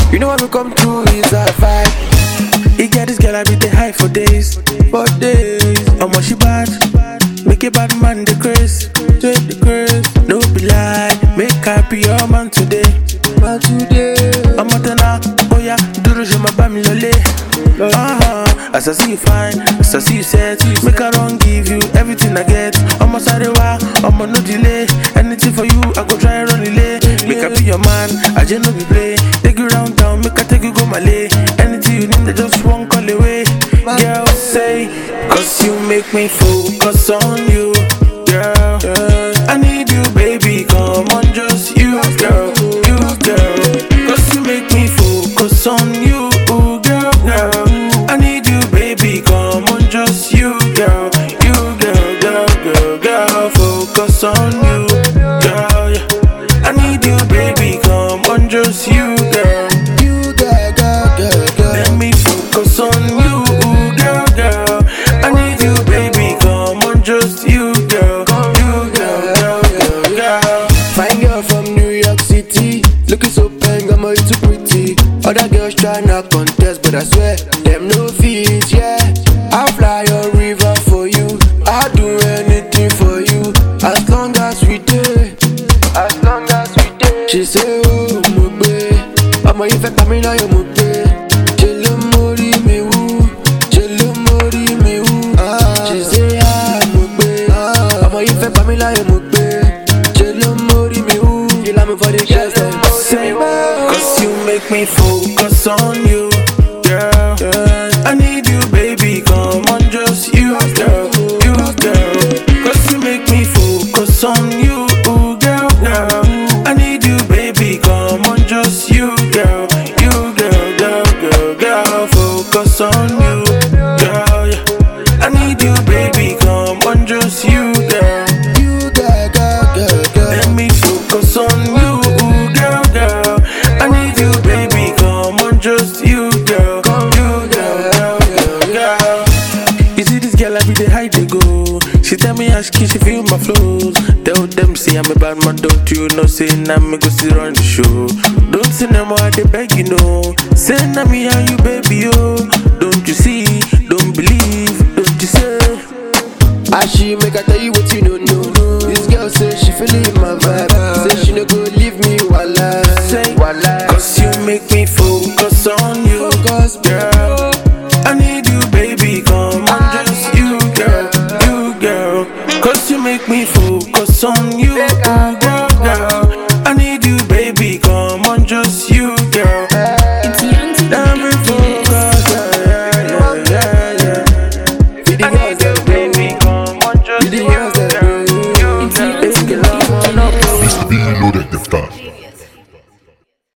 You know what we come through is a vibe. You get this girl, I be the high for days. For days. How much she bad? Make a bad man the grace. Take the grace. No be lie, make her be your man today. Man today. I'm at oh yeah, duro je m'abame lolé. As I see you fine, as I see you set, make I run give you everything I get. I'm a sarewa, I'm a no delay. Anything for you, I go try run relay. Make I be your man, I just no be play. Take you round town, make I take you go Malay. Anything you need, I just won't call away. Girl, say, cause you make me focus on you. Girl, I need you, baby, come on, just you, girl, you, girl. Cause you make me focus on you, girl, girl. I need you, baby, come on, just you, girl, you, girl, girl, girl, girl. Focus on you, girl, yeah. I need you, baby, come on, just you, girl, You girl, girl, girl, girl. let me focus on you, girl, girl. I need you, baby, come on, just you, girl, you, girl, girl, girl, girl. Fine girl from New York City, looking so bang, I'm a little pretty. Other girls tryna contest, but I swear them no fees, yeah. I'll fly a river for you, I'll do anything for you, as long as we do. As long as we do. She say, oh, mugbe, ọmọ yìí fẹ́ pa mí láyọ̀ mugbe. Ṣé ló mórí mi wú? Ṣé ló mórí mi wú? She say, ah, mugbe, ọmọ yìí fẹ́ pa mí láyọ̀ mugbe. Ṣé ló mórí mi wú? You love me for the girls dem. Say, cause you make me focus on you, girl. I need you, baby, come on, just you, girl, you, girl. Cause you make me focus on you, girl, girl. I need you, baby, come on, just you, girl, you, girl, girl, girl, girl. Focus on you, girl, yeah. I need you, baby, come on, just you, girl. You girl, girl, girl, girl. Let me focus on you, girl, girl. I need you, baby, come on, just you, girl, you, girl, girl, girl, girl. You see this girl, I be the high they go. She tell me how she feel my flows. Tell them say I'm a bad man, don't you know? Say now me go sit on the show. Don't say no more, they beg you know. Say now me and you, baby, oh. Don't you see? Don't believe? Don't you say? As she make I tell you what you don't know. This girl say she feeling my vibe. Say she no go leave me wala. Say, Wala. cause you make me focus on you, Focus, girl. I need you, baby, come on, just you, girl, you, girl. Cause you make me focus on you, girl, girl. I need you, baby, come on, just you, girl.